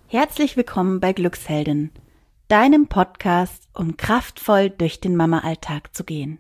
Herzlich willkommen bei Glücksheldin, deinem Podcast, um kraftvoll durch den Mama-Alltag zu gehen.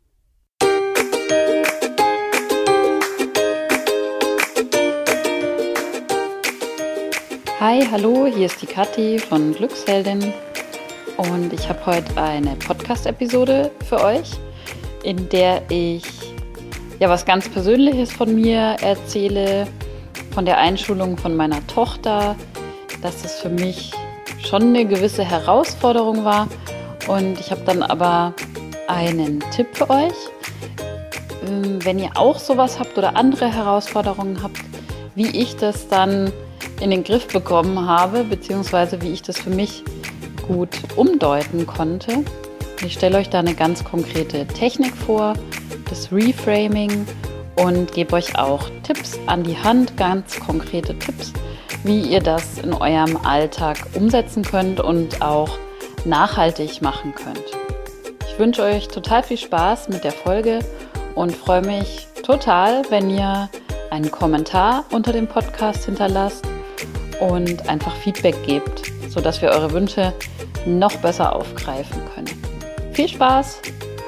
Hi, hallo, hier ist die Kathi von Glücksheldin und ich habe heute eine Podcast-Episode für euch, in der ich was ganz Persönliches von mir erzähle, von der Einschulung von meiner Tochter, dass es für mich schon eine gewisse Herausforderung war und ich habe dann aber einen Tipp für euch. Wenn ihr auch sowas habt oder andere Herausforderungen habt, wie ich das dann in den Griff bekommen habe, beziehungsweise wie ich das für mich gut umdeuten konnte. Ich stelle euch da eine ganz konkrete Technik vor, das Reframing, und gebe euch auch Tipps an die Hand, ganz konkrete Tipps, wie ihr das in eurem Alltag umsetzen könnt und auch nachhaltig machen könnt. Ich wünsche euch total viel Spaß mit der Folge und freue mich total, wenn ihr einen Kommentar unter dem Podcast hinterlasst und einfach Feedback gebt, sodass wir eure Wünsche noch besser aufgreifen können. Viel Spaß!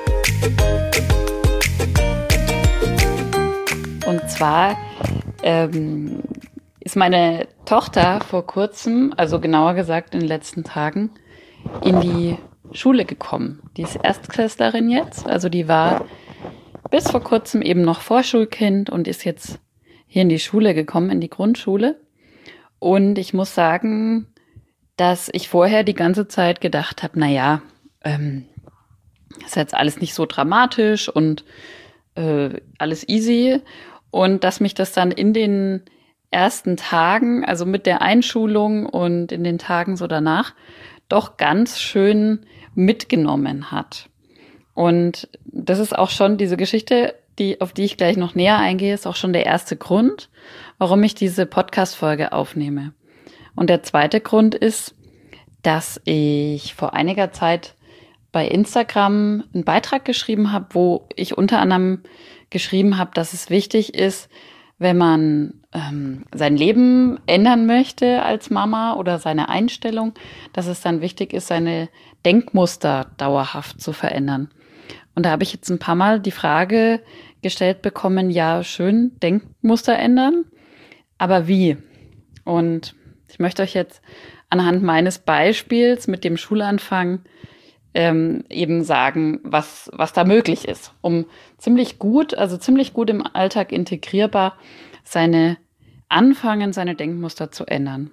Und zwar ist meine Tochter vor kurzem, also genauer gesagt in den letzten Tagen, in die Schule gekommen. Die ist Erstklässlerin jetzt, also die war bis vor kurzem eben noch Vorschulkind und ist jetzt hier in die Schule gekommen, in die Grundschule. Und ich muss sagen, dass ich vorher die ganze Zeit gedacht habe, ist jetzt alles nicht so dramatisch und alles easy. Und dass mich das dann in den ersten Tagen, also mit der Einschulung und in den Tagen so danach, doch ganz schön mitgenommen hat. Und das ist auch schon diese Geschichte, auf die ich gleich noch näher eingehe, ist auch schon der erste Grund, warum ich diese Podcast-Folge aufnehme. Und der zweite Grund ist, dass ich vor einiger Zeit bei Instagram einen Beitrag geschrieben habe, wo ich unter anderem geschrieben habe, dass es wichtig ist, wenn man sein Leben ändern möchte als Mama oder seine Einstellung, dass es dann wichtig ist, seine Denkmuster dauerhaft zu verändern. Und da habe ich jetzt ein paar Mal die Frage gestellt bekommen, ja, schön, Denkmuster ändern, aber wie? Und ich möchte euch jetzt anhand meines Beispiels mit dem Schulanfang eben sagen, was da möglich ist, um ziemlich gut im Alltag integrierbar seine Denkmuster zu ändern.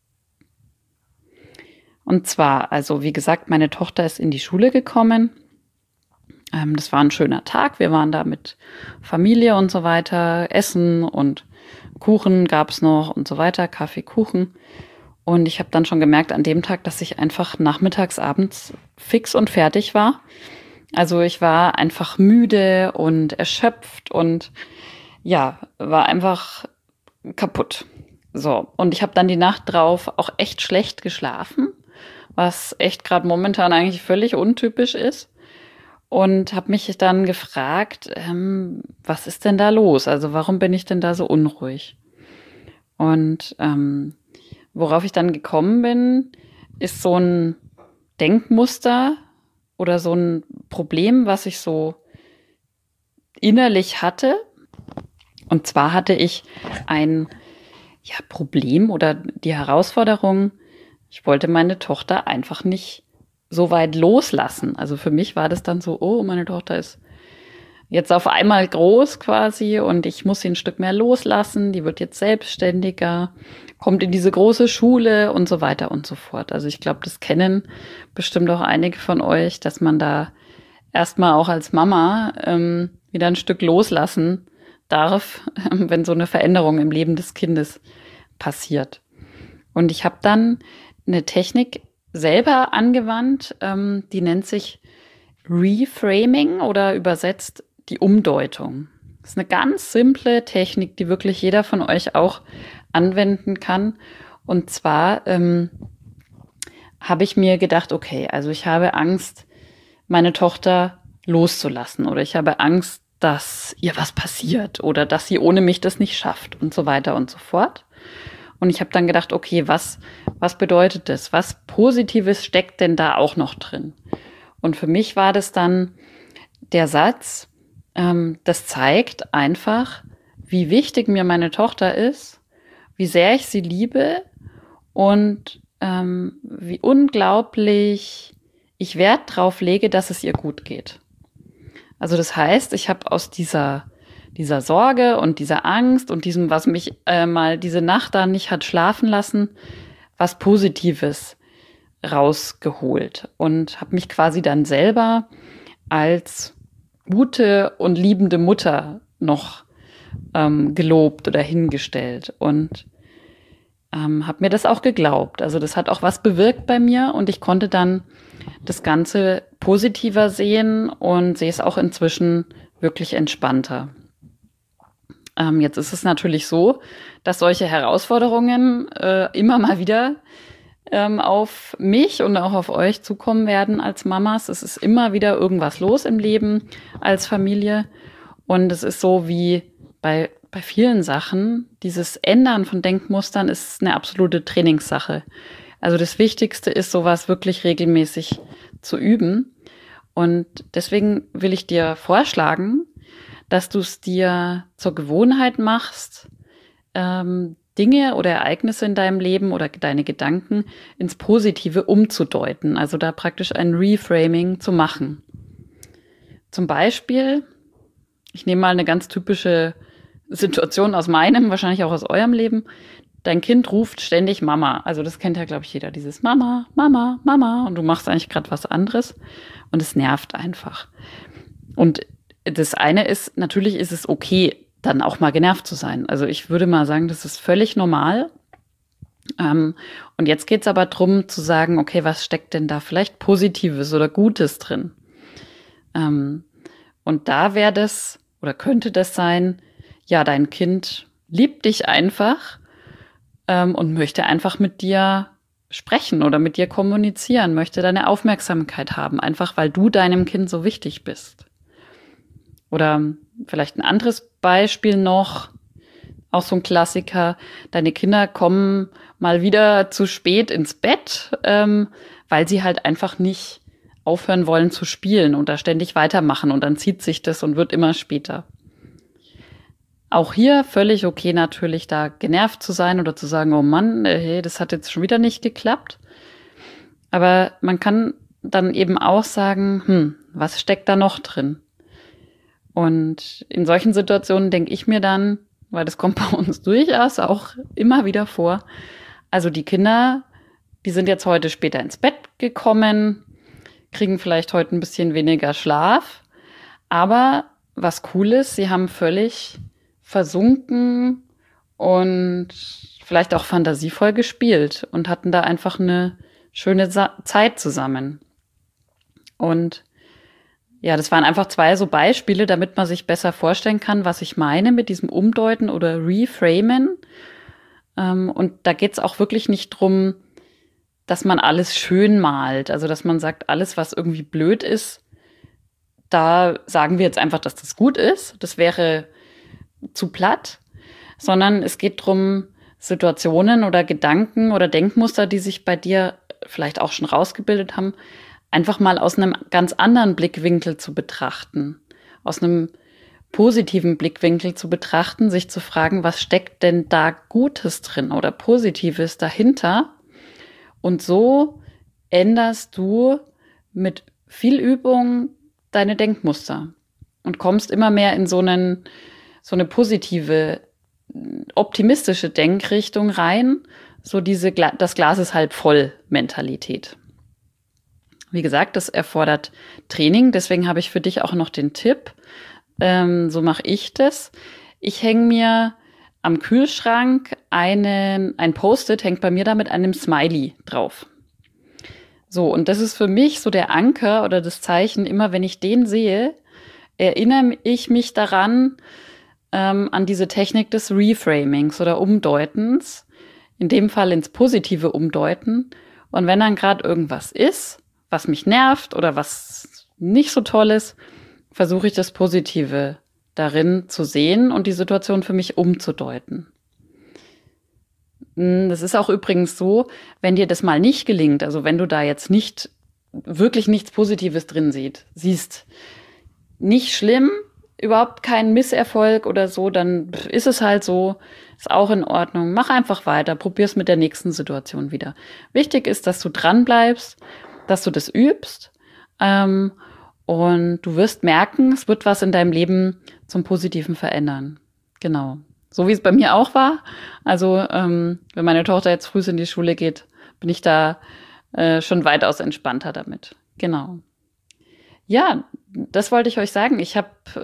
Und zwar, also wie gesagt, meine Tochter ist in die Schule gekommen. Das war ein schöner Tag. Wir waren da mit Familie und so weiter, Essen und Kuchen gab's noch und so weiter, Kaffee, Kuchen. Und ich habe dann schon gemerkt an dem Tag, dass ich einfach nachmittags, abends fix und fertig war. Also ich war einfach müde und erschöpft und war einfach kaputt. So, und ich habe dann die Nacht drauf auch echt schlecht geschlafen, was echt gerade momentan eigentlich völlig untypisch ist. Und habe mich dann gefragt, was ist denn da los? Also warum bin ich denn da so unruhig? Und worauf ich dann gekommen bin, ist so ein Denkmuster oder so ein Problem, was ich so innerlich hatte. Und zwar hatte ich ein Problem oder die Herausforderung, ich wollte meine Tochter einfach nicht so weit loslassen. Also für mich war das dann so, oh, meine Tochter ist jetzt auf einmal groß quasi und ich muss sie ein Stück mehr loslassen, die wird jetzt selbstständiger, kommt in diese große Schule und so weiter und so fort. Also ich glaube, das kennen bestimmt auch einige von euch, dass man da erstmal auch als Mama wieder ein Stück loslassen darf, wenn so eine Veränderung im Leben des Kindes passiert. Und ich habe dann eine Technik selber angewandt, die nennt sich Reframing oder übersetzt die Umdeutung. Das ist eine ganz simple Technik, die wirklich jeder von euch auch anwenden kann. Und zwar habe ich mir gedacht, okay, also ich habe Angst, meine Tochter loszulassen oder ich habe Angst, dass ihr was passiert oder dass sie ohne mich das nicht schafft und so weiter und so fort. Und ich habe dann gedacht, okay, was bedeutet das? Was Positives steckt denn da auch noch drin? Und für mich war das dann der Satz, das zeigt einfach, wie wichtig mir meine Tochter ist, wie sehr ich sie liebe und wie unglaublich ich Wert drauf lege, dass es ihr gut geht. Also das heißt, ich habe aus dieser Sorge und dieser Angst und diesem, was mich mal diese Nacht da nicht hat schlafen lassen, was Positives rausgeholt und habe mich quasi dann selber als gute und liebende Mutter noch gelobt oder hingestellt und habe mir das auch geglaubt. Also das hat auch was bewirkt bei mir und ich konnte dann das Ganze positiver sehen und sehe es auch inzwischen wirklich entspannter. Jetzt ist es natürlich so, dass solche Herausforderungen immer mal wieder auf mich und auch auf euch zukommen werden als Mamas. Es ist immer wieder irgendwas los im Leben als Familie. Und es ist so wie bei vielen Sachen, dieses Ändern von Denkmustern ist eine absolute Trainingssache. Also das Wichtigste ist, sowas wirklich regelmäßig zu üben. Und deswegen will ich dir vorschlagen, dass du es dir zur Gewohnheit machst, Dinge oder Ereignisse in deinem Leben oder deine Gedanken ins Positive umzudeuten. Also da praktisch ein Reframing zu machen. Zum Beispiel, ich nehme mal eine ganz typische Situation aus meinem, wahrscheinlich auch aus eurem Leben. Dein Kind ruft ständig Mama. Also das kennt ja, glaube ich, jeder. Dieses Mama, Mama, Mama. Und du machst eigentlich gerade was anderes. Und es nervt einfach. Und das eine ist, natürlich ist es okay, dann auch mal genervt zu sein. Also ich würde mal sagen, das ist völlig normal. Und jetzt geht es aber darum zu sagen, okay, was steckt denn da vielleicht Positives oder Gutes drin? Und da wäre das oder könnte das sein, ja, dein Kind liebt dich einfach und möchte einfach mit dir sprechen oder mit dir kommunizieren, möchte deine Aufmerksamkeit haben, einfach weil du deinem Kind so wichtig bist. Oder vielleicht ein anderes Beispiel noch, auch so ein Klassiker, deine Kinder kommen mal wieder zu spät ins Bett, weil sie halt einfach nicht aufhören wollen zu spielen und da ständig weitermachen und dann zieht sich das und wird immer später. Auch hier völlig okay natürlich, da genervt zu sein oder zu sagen, oh Mann, hey, das hat jetzt schon wieder nicht geklappt. Aber man kann dann eben auch sagen, was steckt da noch drin? Und in solchen Situationen denke ich mir dann, weil das kommt bei uns durchaus auch immer wieder vor, also die Kinder, die sind jetzt heute später ins Bett gekommen, kriegen vielleicht heute ein bisschen weniger Schlaf, aber was cool ist, sie haben völlig versunken und vielleicht auch fantasievoll gespielt und hatten da einfach eine schöne Zeit zusammen. Und ja, das waren einfach 2 so Beispiele, damit man sich besser vorstellen kann, was ich meine mit diesem Umdeuten oder Reframen. Und da geht's auch wirklich nicht drum, dass man alles schön malt. Also, dass man sagt, alles, was irgendwie blöd ist, da sagen wir jetzt einfach, dass das gut ist. Das wäre zu platt. Sondern es geht drum, Situationen oder Gedanken oder Denkmuster, die sich bei dir vielleicht auch schon rausgebildet haben, einfach mal aus einem ganz anderen Blickwinkel zu betrachten, aus einem positiven Blickwinkel zu betrachten, sich zu fragen, was steckt denn da Gutes drin oder Positives dahinter? Und so änderst du mit viel Übung deine Denkmuster und kommst immer mehr in so eine positive, optimistische Denkrichtung rein, so diese das Glas ist halb voll Mentalität. Wie gesagt, das erfordert Training, deswegen habe ich für dich auch noch den Tipp. So mache ich das. Ich hänge mir am Kühlschrank ein Post-it, hängt bei mir da mit einem Smiley drauf. So, und das ist für mich so der Anker oder das Zeichen, immer wenn ich den sehe, erinnere ich mich daran, an diese Technik des Reframings oder Umdeutens, in dem Fall ins positive Umdeuten. Und wenn dann gerade irgendwas ist, was mich nervt oder was nicht so toll ist, versuche ich das Positive darin zu sehen und die Situation für mich umzudeuten. Das ist auch übrigens so, wenn dir das mal nicht gelingt, also wenn du da jetzt wirklich nichts Positives drin siehst, nicht schlimm, überhaupt kein Misserfolg oder so, dann ist es halt so, ist auch in Ordnung. Mach einfach weiter, probier's mit der nächsten Situation wieder. Wichtig ist, dass du dran bleibst, dass du das übst, und du wirst merken, es wird was in deinem Leben zum Positiven verändern. Genau. So wie es bei mir auch war. Also, wenn meine Tochter jetzt früh in die Schule geht, bin ich da schon weitaus entspannter damit. Genau. Ja, das wollte ich euch sagen. Ich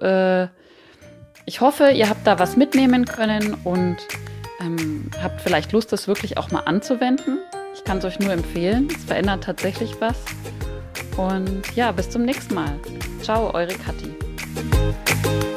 hoffe, ihr habt da was mitnehmen können und habt vielleicht Lust, das wirklich auch mal anzuwenden. Ich kann es euch nur empfehlen. Es verändert tatsächlich was. Und ja, bis zum nächsten Mal. Ciao, eure Kathi.